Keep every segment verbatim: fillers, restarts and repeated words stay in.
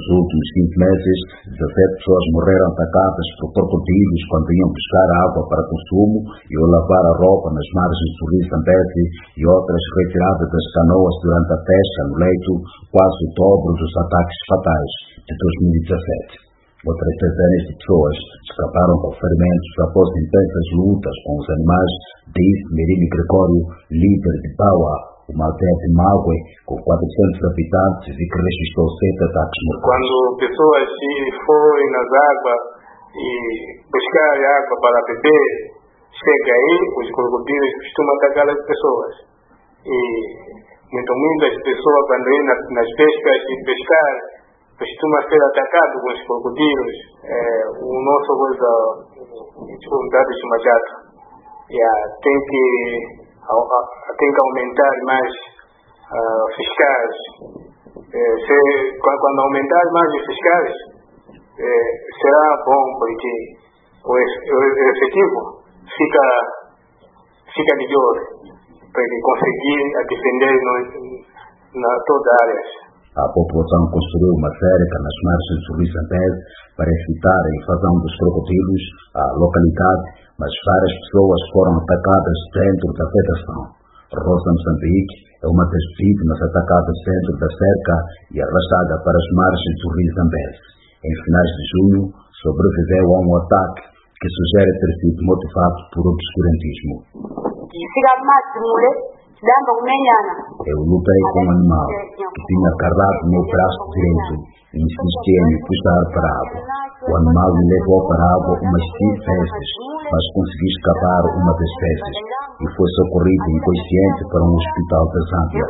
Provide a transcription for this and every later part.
últimos cinco meses, dezassete pessoas morreram atacadas por crocodilos quando iam buscar água para consumo e ou lavar a roupa nas margens do rio Zambeze, e outras retiradas das canoas durante a pesca no leito, quase o dobro dos ataques fatais de dois mil e dezassete. Outras dezenas de pessoas escaparam com ferimentos após intensas lutas com os animais, disse Merino Gregório, líder de Baua, uma aldeia de Mague, com quatrocentos habitantes e que registrou sete ataques mortais. Quando pessoas se forem nas águas e buscar água para beber, chega aí, os crocodilos costumam atacar as pessoas. E muito muitas pessoas, quando ir nas, nas pescas e pescar, costuma ser atacado com os crocodilos. É, o nosso coisa, unidade de Majato, yeah, tem que tem que aumentar mais uh, fiscais. É, se, quando aumentar mais os fiscais, é, será bom, porque o, o efetivo fica fica melhor para ele conseguir defender no, na toda a área. A população construiu uma cerca nas margens do rio Zambeze para evitar a invasão dos crocodilos à localidade, mas várias pessoas foram atacadas dentro da vedação. Rosa Moçambique é uma das vítimas atacadas dentro da cerca e arrastada para as margens do rio Zambeze. Em finais de junho, sobreviveu a um ataque que sugere ter sido motivado por obscurantismo. Eu lutei com um animal que tinha agarrado no braço direito e insistia em me puxar para a água. O animal me levou para a água umas cinco vezes, mas consegui escapar uma das vezes e foi socorrido inconsciente para um hospital da Zâmbia.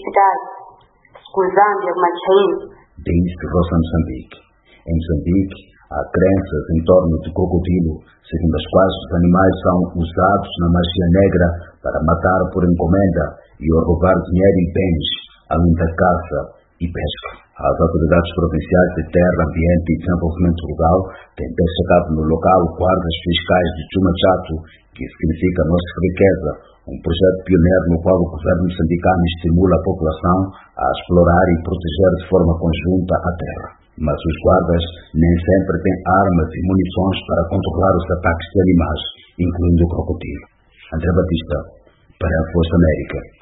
Disse Rosa Moçambique. Em Moçambique, há crenças em torno do crocodilo, segundo as quais os animais são usados na magia negra para matar por encomenda e ou roubar dinheiro e bens, além da caça e pesca. As autoridades provinciais de Terra, Ambiente e Desenvolvimento Rural têm chegado no local guardas fiscais de Chuma Chato, que significa Nossa Riqueza, um projeto pioneiro no qual o governo moçambicano estimula a população a explorar e proteger de forma conjunta a terra. Mas os guardas nem sempre têm armas e munições para controlar os ataques de animais, incluindo o crocodilo. André Batista, para a Voz da América.